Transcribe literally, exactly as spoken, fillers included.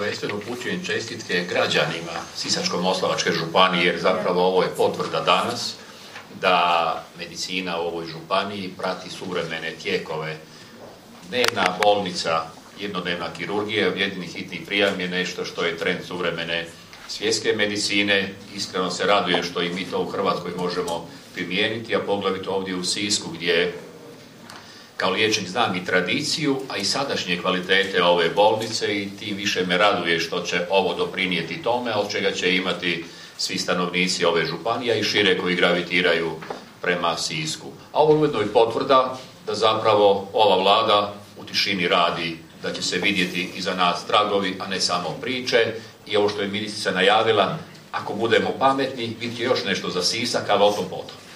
prvenstveno upućujem čestitke građanima Sisačko-moslavačke županije, jer zapravo ovo je potvrda danas da medicina u ovoj županiji prati suvremene tijekove. Dnevna bolnica, jednodnevna kirurgija, objedinjeni hitni prijam je nešto što je trend suvremene svjetske medicine. Iskreno se radujem što i mi to u Hrvatskoj možemo primijeniti, a poglavito ovdje u Sisku gdje kao liječnik znam i tradiciju, a i sadašnje kvalitete ove bolnice, i tim više me raduje što će ovo doprinijeti tome, od čega će imati svi stanovnici ove županije i šire koji gravitiraju prema Sisku. A ovo ujedno i potvrda da zapravo ova vlada u tišini radi, da će se vidjeti iza nas tragovi, a ne samo priče. I ovo što je ministrica najavila, ako budemo pametni, biti još nešto za Sisak, ali o tom potom.